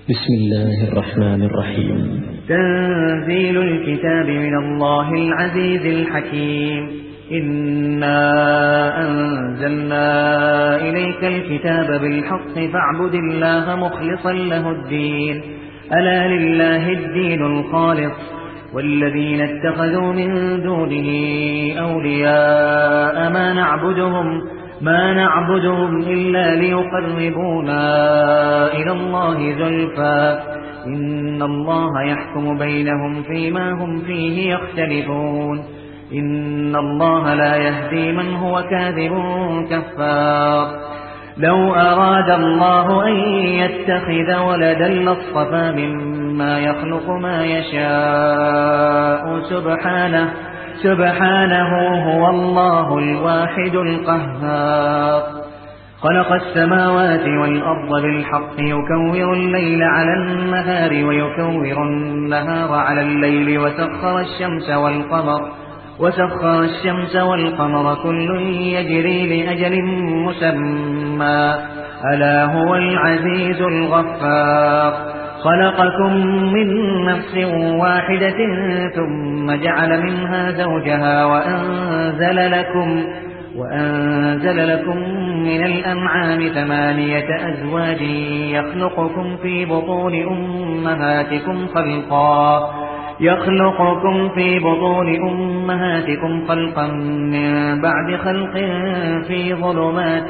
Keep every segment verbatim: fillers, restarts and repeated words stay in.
بسم الله الرحمن الرحيم. تنزيل الكتاب من الله العزيز الحكيم. إنا أنزلنا إليك الكتاب بالحق فاعبد الله مخلصا له الدين، ألا لله الدين الخالص، والذين اتخذوا من دونه أولياء ما نعبدهم ما نعبدهم إلا ليقربونا إلى الله زلفى إن الله يحكم بينهم فيما هم فيه يختلفون. إن الله لا يهدي من هو كاذب كفار. لو أراد الله أن يتخذ ولدا لاصطفى مما يخلق ما يشاء سبحانه سبحانه هو الله الواحد القهار. خلق السماوات والأرض بالحق يكور الليل على النهار ويكور النهار على الليل وسخر الشمس والقمر وسخر الشمس والقمر كل يجري لأجل مسمى ألا هو العزيز الغفار. خلقكم من نفس واحدة ثم جعل منها زوجها وأنزل لكم وأنزل لكم من الأنعام ثمانية أزواج يخلقكم في بطون أمهاتكم خلقا يخلقكم في بطون أمهاتكم خلقا من بعد خلق في ظلمات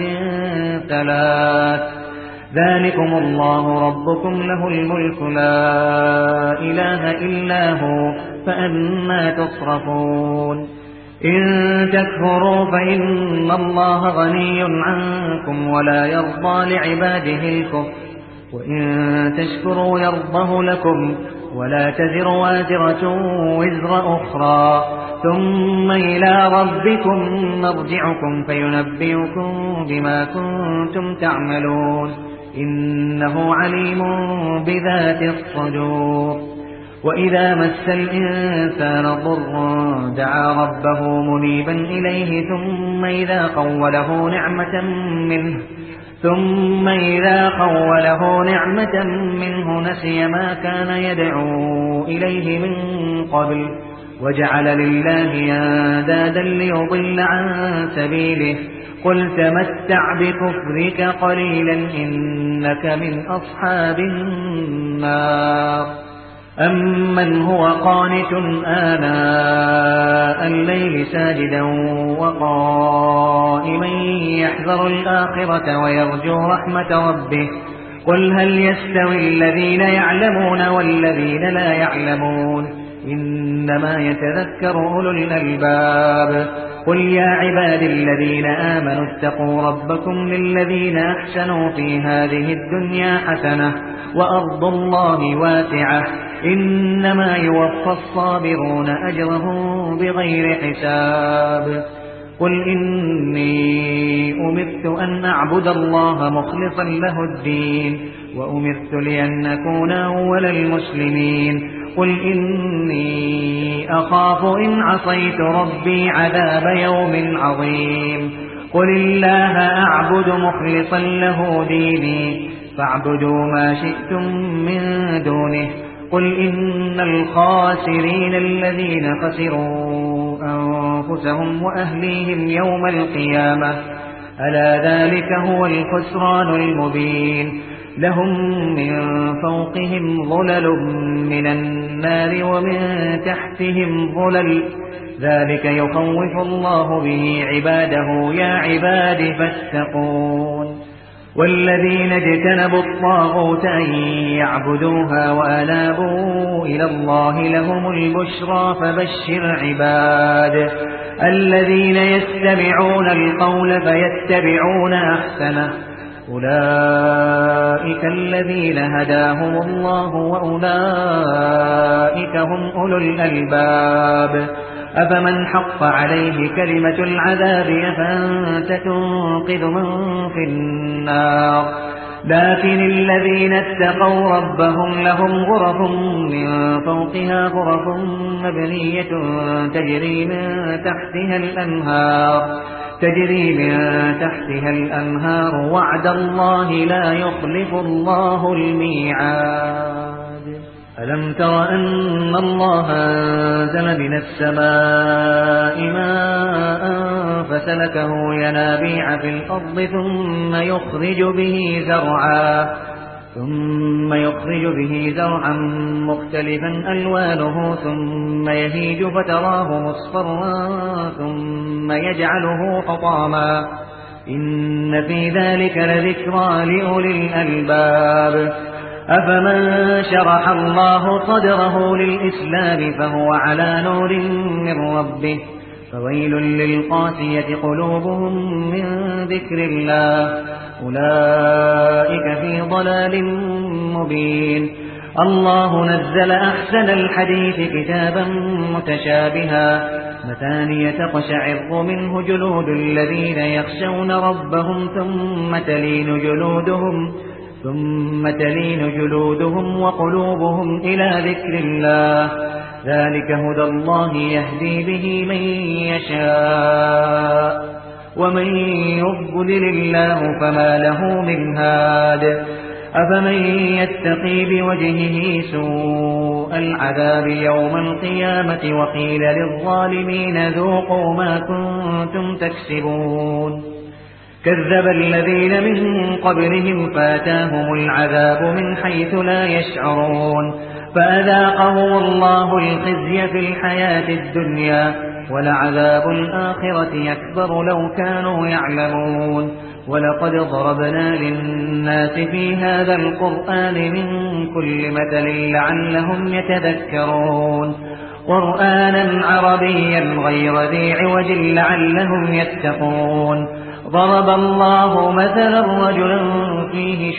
ثلاث ذلكم الله ربكم له الملك لا إله إلا هو فأنى تصرفون. إن تكفروا فإن الله غني عنكم ولا يرضى لعباده الكفر وإن تشكروا يرضه لكم ولا تزر وازرة وزر أخرى ثم إلى ربكم مرجعكم فينبئكم بما كنتم تعملون إنه عليم بذات الصدور. وإذا مس الإنسان ضر دعا ربه منيبا إليه ثم إذا خوله نعمة منه ثم إذا خوله نعمة منه نسي ما كان يدعو إليه من قبل وجعل لله أندادا ليضل عن سبيله قل تمتع بكفرك قليلا إنك من أصحاب النار. أمن هو قانت آناء الليل ساجدا وقائما يحذر الآخرة ويرجو رحمة ربه قل هل يستوي الذين يعلمون والذين لا يعلمون إنما يتذكر أولو الألباب. قل يا عبادي الذين آمنوا اتقوا ربكم للذين أحسنوا في هذه الدنيا حسنة وأرض الله واسعة إنما يوفى الصابرون أجرهم بغير حساب. قل إني أمرت أن أعبد الله مخلصا له الدين وأمرت لأن أكون أول المسلمين. قل إني أخاف إن عصيت ربي عذاب يوم عظيم. قل الله أعبد مخلصا له ديني فاعبدوا ما شئتم من دونه. قل إن الخاسرين الذين خسروا أنفسهم وأهليهم يوم القيامة ألا ذلك هو الخسران المبين. لهم من فوقهم ظلل من النار ومن تحتهم ظلل ذلك يخوف الله به عباده يا عباد فاتقون. والذين اجتنبوا الطاغوت أن يعبدوها وأنابوا إلى الله لهم البشرى فبشر عباد الذين يستمعون القول فيتبعون أحسنه أولئك الذين هداهم الله وأولئك هم أولو الألباب. أفمن حق عليه كلمة العذاب أفأنت تنقذ من في النار. لكن الذين اتقوا ربهم لهم غرف من فوقها غرف مبنية تجري من تحتها الأنهار تجري من تحتها الأنهار وعد الله لا يخلف الله الميعاد. ألم تر أن الله أنزل من السماء ماء فسلكه ينابيع في الأرض ثم يخرج به زرعا ثم يخرج به زرعا مختلفا ألوانه ثم يهيج فتراه مصفرا ثم يجعله حطاما إن في ذلك لذكرى لأولي الألباب أفمن شرح الله صدره للإسلام فهو على نور من ربه فويل للقاسية قلوبهم من ذكر الله أولئك في ضلال مبين الله نزل أحسن الحديث كتابا متشابها مثانية تقشعر منه جلود الذين يخشون ربهم ثم تلين جلودهم ثم تلين جلودهم وقلوبهم إلى ذكر الله ذلك هدى الله يهدي به من يشاء ومن يضلل الله فما له من هاد أفمن يتقي بوجهه سوء العذاب يوم القيامة وقيل للظالمين ذوقوا ما كنتم تكسبون كذب الذين من قبلهم فاتاهم العذاب من حيث لا يشعرون فأذاقهم الله الخزي في الحياة الدنيا ولعذاب الآخرة أكبر لو كانوا يعلمون ولقد ضربنا للناس في هذا القرآن من كل مثل لعلهم يتذكرون قرآنا عربيا غير ذي عوج لعلهم يتقون ضرب الله مثلا رجلا فيه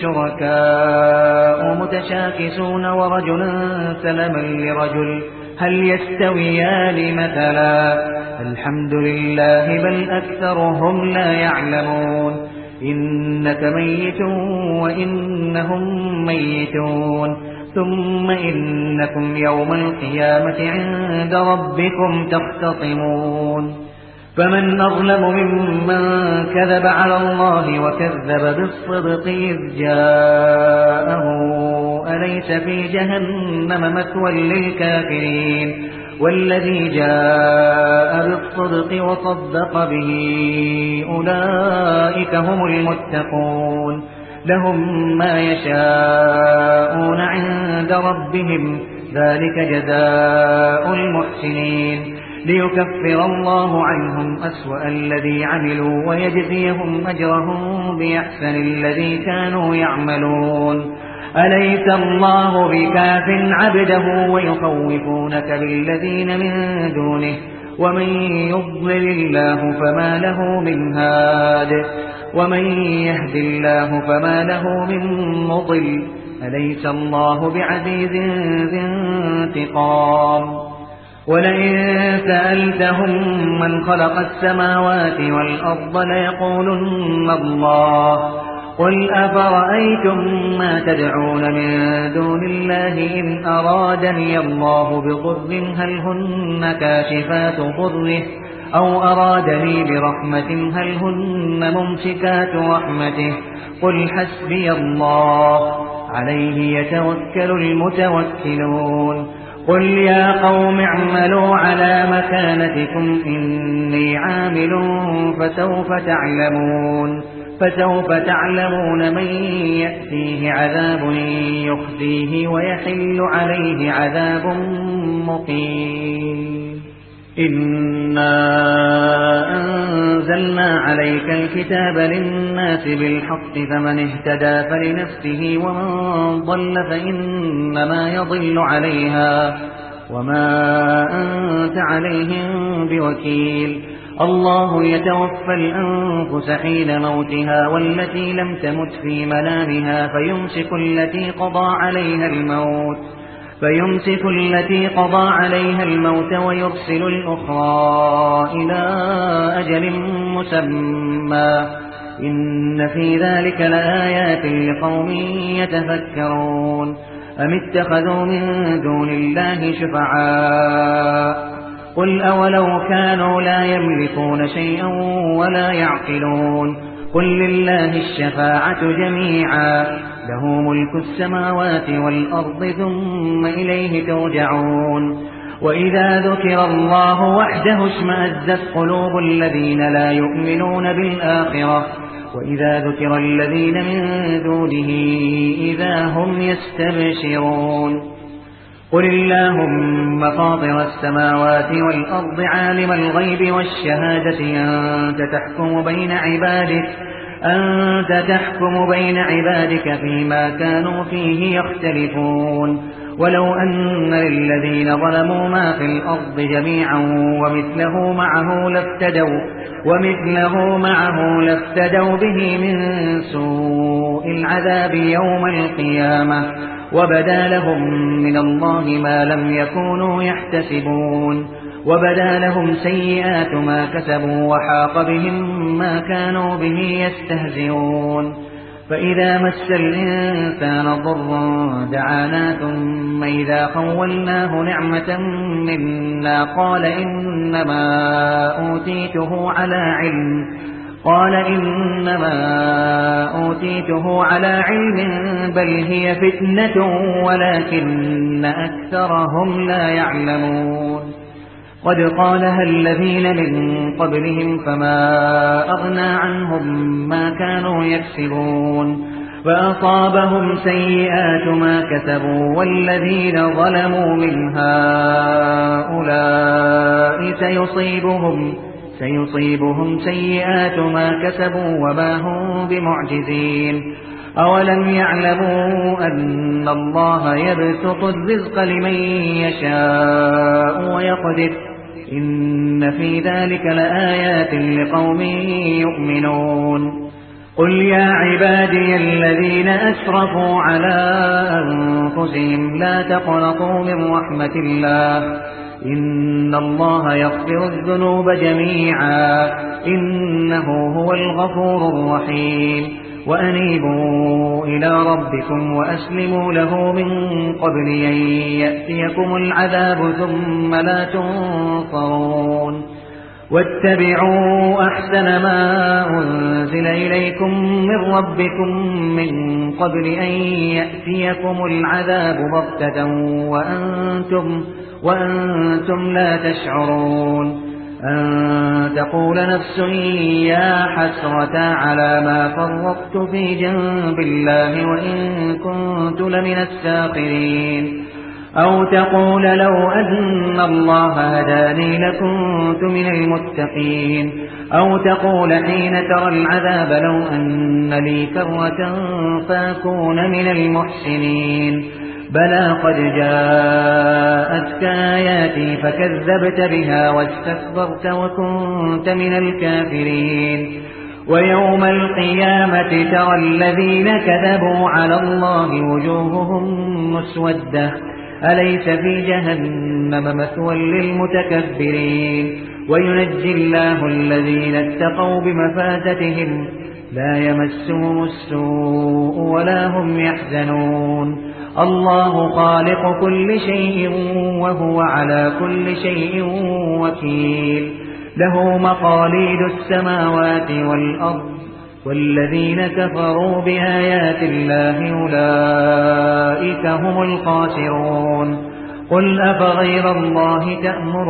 شركاء متشاكسون ورجلا سلما لرجل هل يستويان مثلا الحمد لله بل أكثرهم لا يعلمون إنك ميت وإنهم ميتون ثم إنكم يوم القيامة عند ربكم تختصمون فمن أظلم ممن كذب على الله وكذب بالصدق إذ جاءه أليس في جهنم مثوى للكافرين والذي جاء بالصدق وصدق به أولئك هم المتقون لهم ما يشاءون عند ربهم ذلك جزاء المحسنين ليكفر الله عنهم أسوأ الذي عملوا ويجزيهم أجرهم بأحسن الذي كانوا يعملون أليس الله بكاف عبده ويخوفونك بالذين من دونه ومن يضلل الله فما له من هاد ومن يهد الله فما له من مضل أليس الله بعزيز ذي انتقام ولئن سألتهم من خلق السماوات والأرض ليقولن الله قل أفرأيتم ما تدعون من دون الله إن أرادني الله بضر هل هن كاشفات ضره أو أرادني برحمة هل هن ممسكات رحمته قل حسبي الله عليه يتوكل المتوكلون قل يا قوم اعملوا على مكانتكم إني عامل فسوف تعلمون فسوف تعلمون من يأتيه عذاب يخزيه ويحل عليه عذاب مقيم إنا أنزلنا عليك الكتاب للناس بالحق فمن اهتدى فلنفسه ومن ضل فإنما يضل عليها وما أنت عليهم بوكيل الله يتوفى الأنفس حين موتها والتي لم تمت في منامها فيمسك التي قضى عليها الموت فيمسك التي قضى عليها الموت ويرسل الأخرى إلى أجل مسمى إن في ذلك لآيات لقوم يتفكرون أم اتخذوا من دون الله شفعاء قل أولو كانوا لا يملكون شيئا ولا يعقلون قل لله الشفاعة جميعا له ملك السماوات والأرض ثم إليه ترجعون وإذا ذكر الله وحده اشمأزت قلوب الذين لا يؤمنون بالآخرة وإذا ذكر الذين من دونه إذا هم يستبشرون قل اللهم فاطر السماوات والأرض عالم الغيب والشهادة أنت تحكم بين عبادك أنت تحكم بين عبادك فيما كانوا فيه يختلفون ولو أن للذين ظلموا ما في الأرض جميعا ومثله معه لافتدوا ومثله معه لافتدوا به من سوء العذاب يوم القيامة وبدا لهم من الله ما لم يكونوا يحتسبون وبدا لهم سيئات ما كسبوا وحاق بهم ما كانوا به يستهزئون فإذا مس الإنسان ضر دعانا ثم إذا خولناه نعمة منا قال إنما أوتيته على علم قال إنما أوتيته على علم بل هي فتنة ولكن أكثرهم لا يعلمون قد قالها الذين من قبلهم فما أغنى عنهم ما كانوا يكسبون فأصابهم سيئات ما كسبوا والذين ظلموا من هؤلاء سيصيبهم سيصيبهم سيئات ما كسبوا وما هم بمعجزين أولم يعلموا أن الله يبسط الرزق لمن يشاء ويقدر إن في ذلك لآيات لقوم يؤمنون قل يا عبادي الذين أسرفوا على أنفسهم لا تقنطوا من رحمة الله إن الله يغفر الذنوب جميعا إنه هو الغفور الرحيم وأنيبوا إلى ربكم وأسلموا له من قبل أن يأتيكم العذاب ثم لا تنصرون واتبعوا أحسن ما أنزل إليكم من ربكم من قبل أن يأتيكم العذاب بغتة وأنتم, وأنتم لا تشعرون أن تقول نفس يا حسرة على ما فرطت في جنب الله وإن كنت لمن الساخرين أو تقول لو أن الله هداني لكنت من المتقين أو تقول حين ترى العذاب لو أن لي كرة فأكون من المحسنين بلى قد جاءتك آياتي فكذبت بها واستكبرت وكنت من الكافرين ويوم القيامة ترى الذين كذبوا على الله وجوههم مسودة أليس في جهنم مثوى للمتكبرين وينجي الله الذين اتقوا بمفازتهم لا يمسهم السوء ولا هم يحزنون الله خالق كل شيء وهو على كل شيء وكيل له مقاليد السماوات والأرض والذين كفروا بآيات الله أولئك هم الخاسرون قل أفغير الله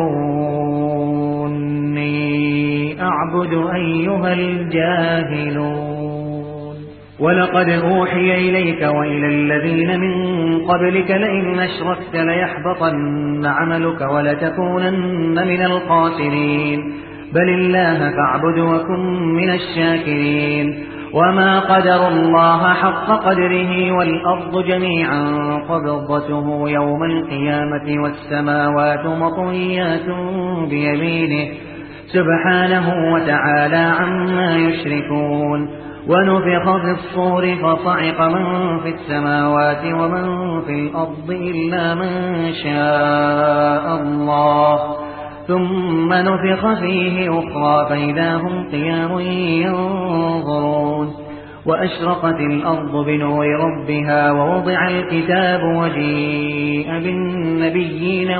تأمروني أعبد أيها الجاهلون ولقد أوحي إليك وإلى الذين من قبلك لئن أشركت ليحبطن عملك ولتكونن من الخاسرين بل الله فاعبد وكن من الشاكرين وما قدر الله حق قدره والأرض جميعا قبضته يوم القيامة والسماوات مطويات بيمينه سبحانه وتعالى عما يشركون ونفخ في الصور فصعق من في السماوات ومن في الأرض إلا من شاء الله ثم نفخ فيه أخرى فإذا هم قيام ينظرون وأشرقت الأرض بنور ربها ووضع الكتاب وجيء بالنبيين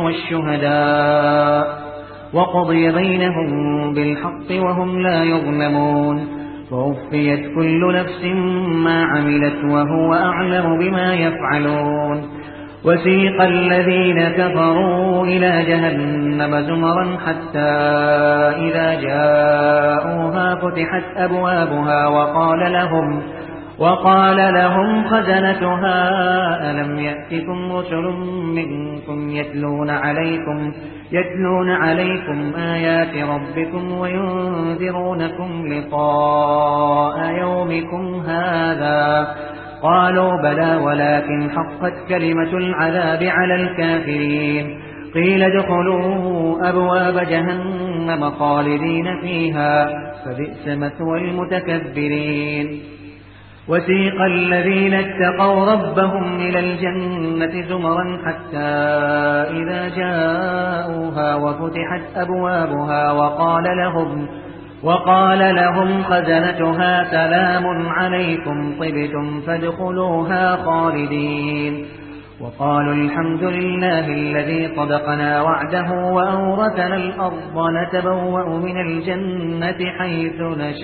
والشهداء وقضي بينهم بالحق وهم لا يظلمون ووفيت كل نفس ما عملت وهو أعلم بما يفعلون وسيق الذين كفروا إلى جهنم زمرا حتى إذا جاءوها فتحت أبوابها وقال لهم وقال لهم خزنتها ألم يأتكم رسل منكم يتلون عليكم يتلون عليكم آيات ربكم وينذرونكم لقاء يومكم هذا قالوا بلى ولكن حقت كلمة العذاب على الكافرين قيل ادخلوا أبواب جهنم خالدين فيها فبئس مثوى المتكبرين وسيق الذين اتقوا ربهم إلى الجنة زمرا حتى إذا جاءوها وفتحت أبوابها وقال لهم وقال لهم خزنتها سلام عليكم طبتم فادخلوها خالدين وقالوا الحمد لله الذي صدقنا وعده وأورثنا الأرض نتبوأ من الجنة حيث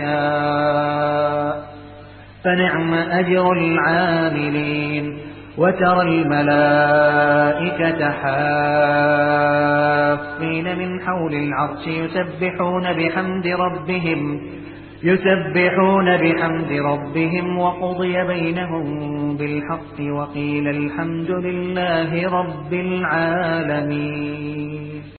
نشاء فنعم أجر العاملين وترى الملائكة حافين من حول العرش يسبحون بحمد ربهم يسبحون بحمد ربهم وقضي بينهم بالحق وقيل الحمد لله رب العالمين.